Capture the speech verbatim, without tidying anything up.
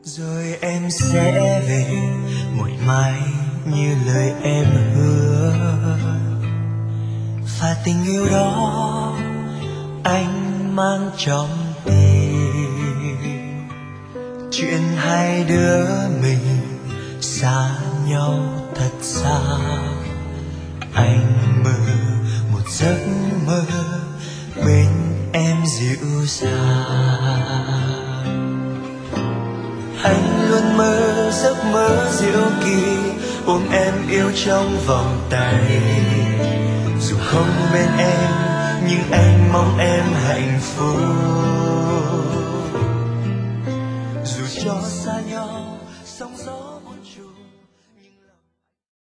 Rồi em sẽ về một mai như lời em hứa, và tình yêu đó anh mang trong tim. Chuyện hai đứa mình xa nhau thật xa, anh mơ một giấc mơ bên em dịu dàng. Anh luôn mơ giấc mơ diệu kỳ ôm em yêu trong vòng tay. Dù không bên em nhưng anh mong em hạnh phúc. Dù cho xa nhau sóng gió